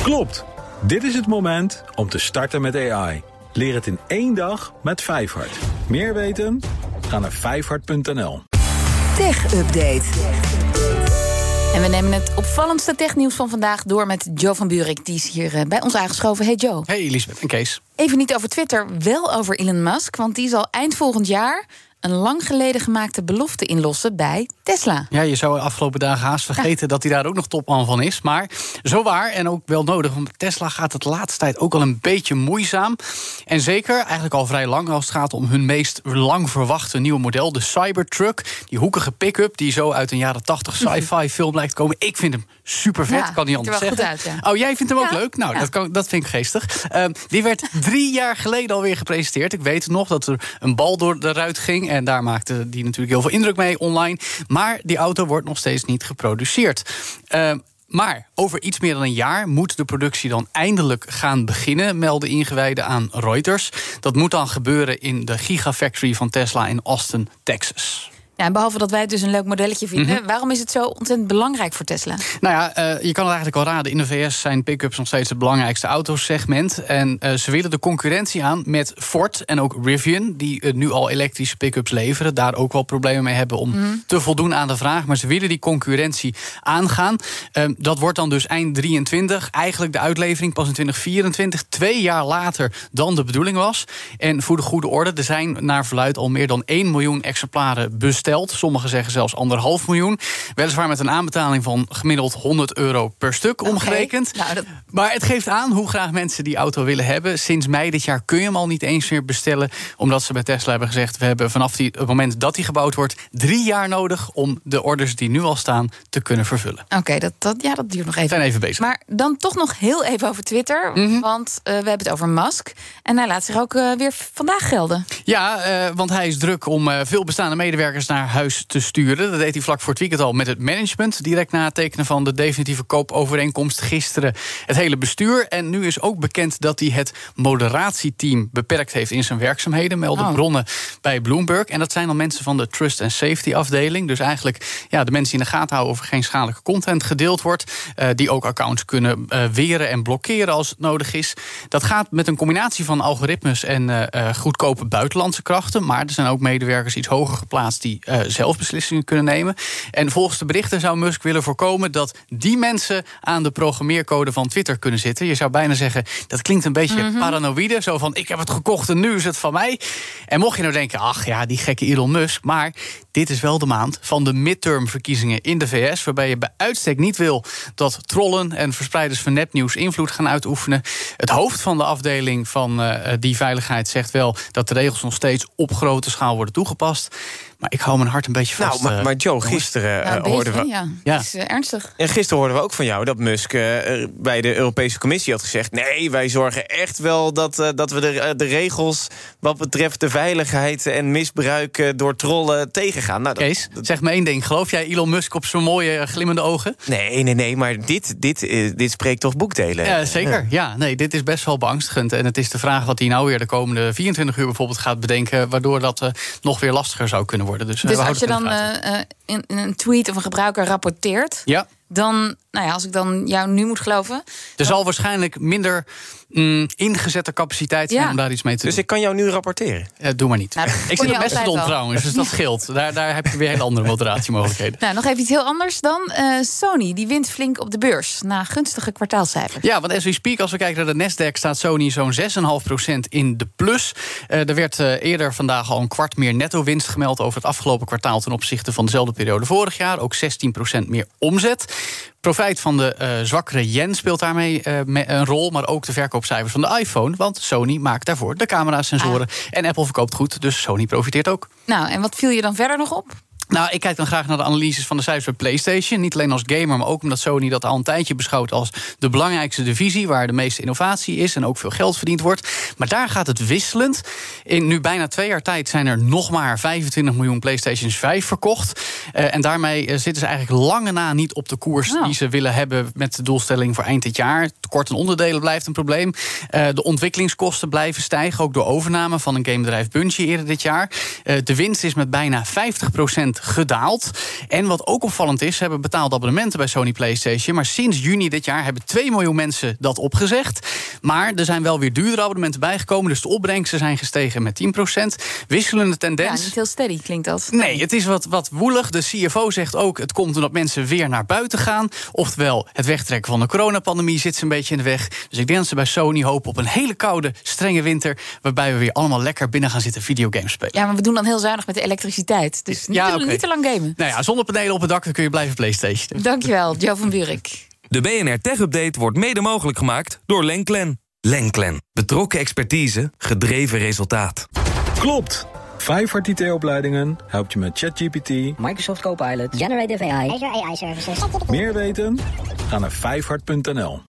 Klopt. Dit is het moment om te starten met AI. Leer het in 1 dag met Vijfhart. Meer weten? Ga naar vijfhart.nl. Tech Update. En we nemen het opvallendste technieuws van vandaag door met Joe van Buurik. Die is hier bij ons aangeschoven. Hey Joe. Hey Elisabeth en Kees. Even niet over Twitter, wel over Elon Musk. Want die zal eind volgend jaar een lang geleden gemaakte belofte inlossen bij Tesla. Ja, je zou de afgelopen dagen haast vergeten dat hij daar ook nog topman van is. Maar zo waar en ook wel nodig. Want Tesla gaat het de laatste tijd ook al een beetje moeizaam. En zeker, eigenlijk al vrij lang als het gaat om hun meest lang verwachte nieuwe model. De Cybertruck, die hoekige pick-up die zo uit een jaren 80 sci-fi film lijkt te komen. Ik vind hem super vet, kan niet anders zeggen. Goed uit, ja. Oh, jij vindt hem ook leuk? Nou, dat vind ik geestig. Die werd 3 jaar geleden alweer gepresenteerd. Ik weet nog dat er een bal door de ruit ging. En daar maakte die natuurlijk heel veel indruk mee online. Maar die auto wordt nog steeds niet geproduceerd. Maar over iets meer dan een jaar moet de productie dan eindelijk gaan beginnen, melden ingewijden aan Reuters. Dat moet dan gebeuren in de Gigafactory van Tesla in Austin, Texas. Ja, en behalve dat wij het dus een leuk modelletje vinden, waarom is het zo ontzettend belangrijk voor Tesla? Nou ja, je kan het eigenlijk wel raden. In de VS zijn pick-ups nog steeds het belangrijkste autosegment. En ze willen de concurrentie aan met Ford en ook Rivian, die nu al elektrische pick-ups leveren. Daar ook wel problemen mee hebben om te voldoen aan de vraag. Maar ze willen die concurrentie aangaan. Dat wordt dan dus eind 23. Eigenlijk de uitlevering pas in 2024. 2 jaar later dan de bedoeling was. En voor de goede orde, er zijn naar verluidt al meer dan 1 miljoen exemplaren besteld. Sommigen zeggen zelfs 1,5 miljoen. Weliswaar met een aanbetaling van gemiddeld €100 per stuk omgerekend. Nou, maar het geeft aan hoe graag mensen die auto willen hebben. Sinds mei dit jaar kun je hem al niet eens meer bestellen. Omdat ze bij Tesla hebben gezegd, we hebben vanaf het moment dat hij gebouwd wordt 3 jaar nodig om de orders die nu al staan te kunnen vervullen. Oké, dat duurt nog even. We zijn even bezig. Maar dan toch nog heel even over Twitter. Want we hebben het over Musk. En hij laat zich ook weer vandaag gelden. Ja, want hij is druk om veel bestaande medewerkers naar huis te sturen. Dat deed hij vlak voor het weekend al met het management. Direct na het tekenen van de definitieve koopovereenkomst gisteren het hele bestuur. En nu is ook bekend dat hij het moderatieteam beperkt heeft in zijn werkzaamheden, melden bronnen bij Bloomberg. En dat zijn dan mensen van de Trust and Safety afdeling. Dus eigenlijk de mensen die in de gaten houden of er geen schadelijke content gedeeld wordt. Die ook accounts kunnen weren en blokkeren als het nodig is. Dat gaat met een combinatie van algoritmes en goedkope buitenlandse krachten. Maar er zijn ook medewerkers iets hoger geplaatst die zelf beslissingen kunnen nemen. En volgens de berichten zou Musk willen voorkomen dat die mensen aan de programmeercode van Twitter kunnen zitten. Je zou bijna zeggen, dat klinkt een beetje paranoïde. Zo van, ik heb het gekocht en nu is het van mij. En mocht je nou denken, ach ja, die gekke Elon Musk. Maar dit is wel de maand van de midtermverkiezingen in de VS, waarbij je bij uitstek niet wil dat trollen en verspreiders van nepnieuws invloed gaan uitoefenen. Het hoofd van de afdeling van die veiligheid zegt wel dat de regels nog steeds op grote schaal worden toegepast. Maar ik hou mijn hart een beetje vast. Nou, maar Joe, gisteren hoorden we... Ja, het is ernstig. En gisteren hoorden we ook van jou dat Musk bij de Europese Commissie had gezegd, nee, wij zorgen echt wel dat we de regels wat betreft de veiligheid en misbruik door trollen tegengaan. Nou, Kees, zeg me 1 ding. Geloof jij Elon Musk op zijn mooie glimmende ogen? Nee, maar dit spreekt toch boekdelen? Ja, zeker. Ja, nee, dit is best wel beangstigend. En het is de vraag wat hij nou weer de komende 24 uur bijvoorbeeld gaat bedenken, waardoor dat nog weer lastiger zou kunnen worden. Dus als je dan in een tweet of een gebruiker rapporteert, dan, als ik dan jou nu moet geloven, er zal waarschijnlijk minder ingezette capaciteit zijn om daar iets mee te doen. Dus ik kan jou nu rapporteren? Doe maar niet. Ik zit op Mastodon trouwens, dus dat scheelt. Daar heb je weer hele andere moderatiemogelijkheden. Nou, nog even iets heel anders dan. Sony, die wint flink op de beurs na gunstige kwartaalcijfers. Ja, want as we speak, als we kijken naar de Nasdaq, staat Sony zo'n 6,5% in de plus. Er werd eerder vandaag al een kwart meer netto winst gemeld over het afgelopen kwartaal ten opzichte van dezelfde periode vorig jaar. Ook 16% meer omzet. Profijt van de zwakkere yen speelt daarmee een rol, maar ook de verkoopcijfers van de iPhone. Want Sony maakt daarvoor de camera-sensoren. En Apple verkoopt goed, dus Sony profiteert ook. Nou, en wat viel je dan verder nog op? Nou, ik kijk dan graag naar de analyses van de cijfers bij PlayStation. Niet alleen als gamer, maar ook omdat Sony dat al een tijdje beschouwt als de belangrijkste divisie, waar de meeste innovatie is en ook veel geld verdiend wordt. Maar daar gaat het wisselend. In nu bijna 2 jaar tijd zijn er nog maar 25 miljoen PlayStations 5 verkocht. En daarmee zitten ze eigenlijk lange na niet op de koers die ze willen hebben met de doelstelling voor eind dit jaar. Tekort aan onderdelen blijft een probleem. De ontwikkelingskosten blijven stijgen, ook door overname van een gamebedrijf Bungie eerder dit jaar. De winst is met bijna 50% gedaald. En wat ook opvallend is, ze hebben betaalde abonnementen bij Sony PlayStation. Maar sinds juni dit jaar hebben 2 miljoen mensen dat opgezegd. Maar er zijn wel weer duurdere abonnementen bijgekomen. Dus de opbrengsten zijn gestegen met 10%. Wisselende tendens. Ja, niet heel steady klinkt dat. Nee, het is wat woelig. De CFO zegt ook, het komt omdat mensen weer naar buiten gaan. Oftewel, het wegtrekken van de coronapandemie zit ze een beetje in de weg. Dus ik denk dat ze bij Sony hopen op een hele koude, strenge winter, waarbij we weer allemaal lekker binnen gaan zitten videogames spelen. Ja, maar we doen dan heel zuinig met de elektriciteit. Dus niet te lang gamen. Nou ja, zonnepanelen op het dak, dan kun je blijven PlayStation. Dankjewel, Jo van Buurik. De BNR Tech Update wordt mede mogelijk gemaakt door Lenklen. Lenklen. Betrokken expertise, gedreven resultaat. Klopt! Vijfhart IT-opleidingen helpt je met ChatGPT, Microsoft Copilot, Generative AI, Azure AI Services. Meer weten? Ga naar vijfhart.nl.